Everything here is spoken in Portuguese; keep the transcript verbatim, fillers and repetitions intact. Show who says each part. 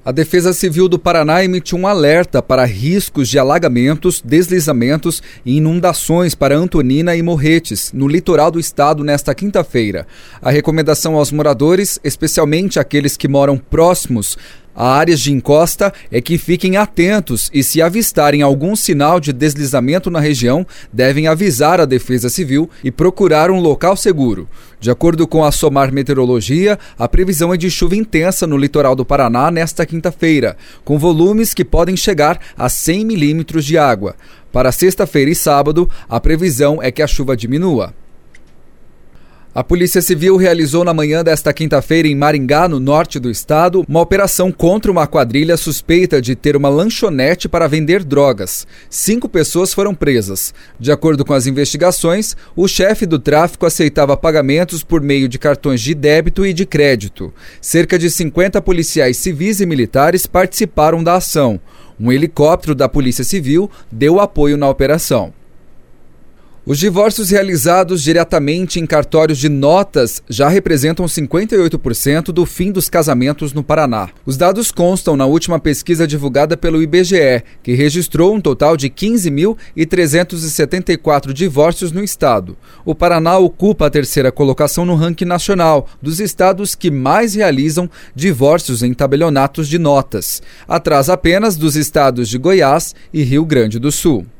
Speaker 1: A Defesa Civil do Paraná emitiu um alerta para riscos de alagamentos, deslizamentos e inundações para Antonina e Morretes, no litoral do estado, nesta quinta-feira. A recomendação aos moradores, especialmente aqueles que moram próximos a áreas de encosta, é que fiquem atentos e, se avistarem algum sinal de deslizamento na região, devem avisar a Defesa Civil e procurar um local seguro. De acordo com a SOMAR Meteorologia, a previsão é de chuva intensa no litoral do Paraná nesta quinta-feira, com volumes que podem chegar a cem milímetros de água. Para sexta-feira e sábado, a previsão é que a chuva diminua. A Polícia Civil realizou na manhã desta quinta-feira em Maringá, no norte do estado, uma operação contra uma quadrilha suspeita de ter uma lanchonete para vender drogas. Cinco pessoas foram presas. De acordo com as investigações, o chefe do tráfico aceitava pagamentos por meio de cartões de débito e de crédito. Cerca de cinquenta policiais civis e militares participaram da ação. Um helicóptero da Polícia Civil deu apoio na operação. Os divórcios realizados diretamente em cartórios de notas já representam cinquenta e oito por cento do fim dos casamentos no Paraná. Os dados constam na última pesquisa divulgada pelo I B G E, que registrou um total de quinze mil trezentos e setenta e quatro divórcios no estado. O Paraná ocupa a terceira colocação no ranking nacional dos estados que mais realizam divórcios em tabelionatos de notas, atrás apenas dos estados de Goiás e Rio Grande do Sul.